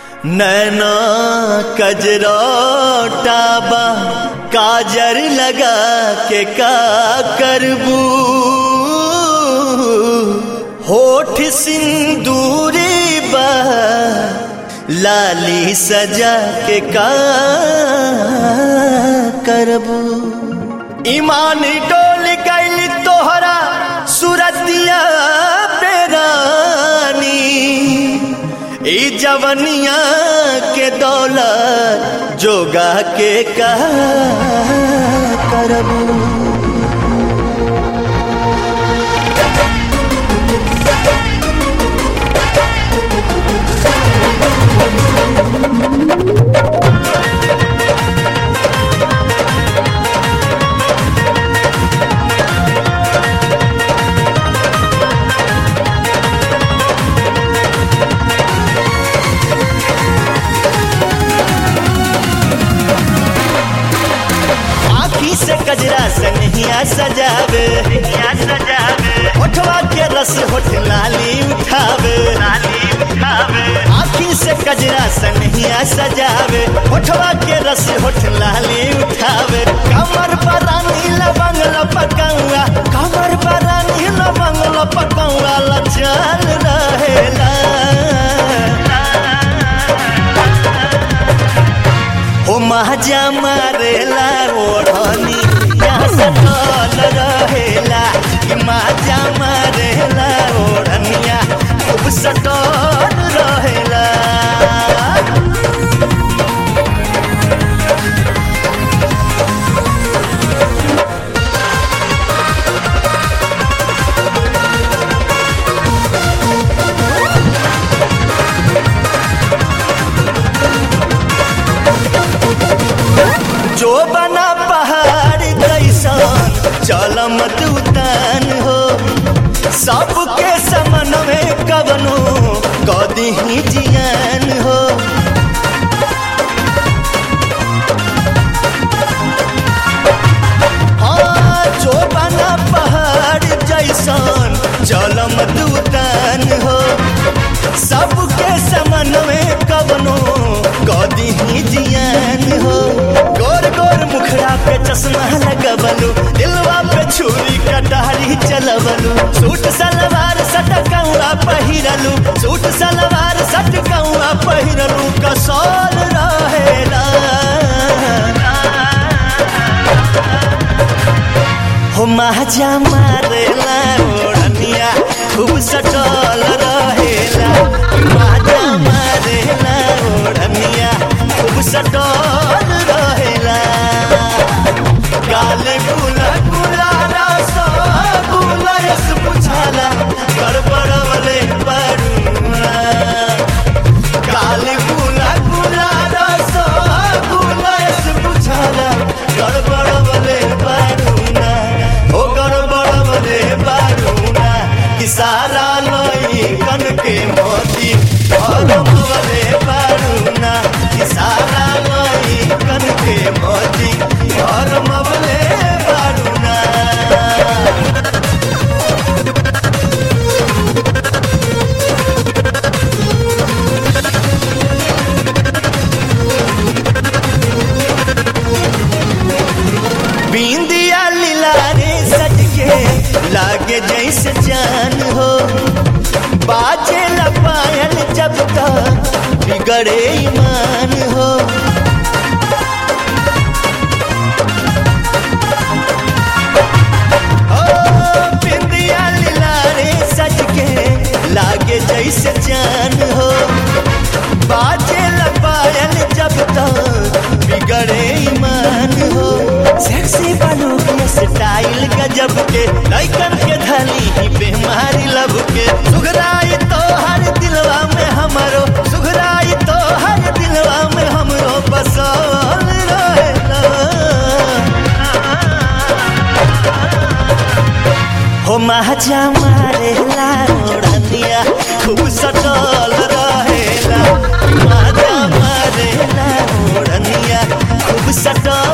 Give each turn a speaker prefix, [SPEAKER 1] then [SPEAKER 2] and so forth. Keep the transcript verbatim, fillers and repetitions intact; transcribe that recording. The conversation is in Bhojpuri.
[SPEAKER 1] नैना कजरोटा बा काजर लगा के का करबू, होठ सिंदूरी बा लाली सजा के का करबू। ईमान डोल गइल तोहरा सूरतिया बेरानी, ई जवनिया के दौलत जोगा के का करबू। से कजरा सनहिया सजावे, सजावे होठवा के रस होठ लाली उठावे, लाली उठावे। आँखी से कजरा सनहिया सजावे, होठवा के रस होठ लाली उठावे। कमर पर रानी लवंग लपकौआ, कमर पर रानी लवंग लपकौआ लचल रहेला। हो महाजा मारेला ओढ़नी यहाँ सटल रहेला, महाजा मारेला ओढ़निया खूब सटल रहेला। जो बना पहाड़ जैसन चल मत उतान हो, सबके समन में कवनो कदी ही जियान हो। हाँ जो बना पहाड़ जैसन चल मत उतान हो, सबके समन में कवनो कदी ही जियान हो। गोर गोर मुखड़ा पे चश्मा लगवलू, दिलवा पे छुरी कटारी चलवलू। सूट सलवार सटकौआ पहिरलू, सूट सलवार सटकौआ पहिरलू। कसौल रहेला हो महाजा मारेला ओढ़निया खूब सटल रहेला, महाजा मारेला ओढ़निया खूब सटल रहेला। काले गुला गुला रसा गुला रस बुझाला गड़बड़वले बरुआ। काले गुला गुला रसा गुला रस बुझाला गड़बड़वले बरुआ, ओ गड़बड़वले बरुआ। कि सारा लई कन के मोती गड़बड़वले बरुआ, कि सारा लई कन के मोती गड़बड़वले बरुआ। बिंदिया लीला रे सज के लागे जैसे जान हो, बाजे लपायल जब तक बिगड़े ईमान हो। बिंदिया लीला रे सज के लागे जैसे जान हो, बाजे लपायल जब तक बिगड़े ईमान हो। सेक्सी बालू के स्टाइल गजब के लइकन के धली ही बेमारी लब के। सुघराई तो हर दिलवा में हमरो, सुघराई तो हर दिलवा में हमरो बसल रहेला। हो महाजा मारेला ओढ़निया खूब सटल रहेला, महाजा मारेला ओढ़निया खूब सटल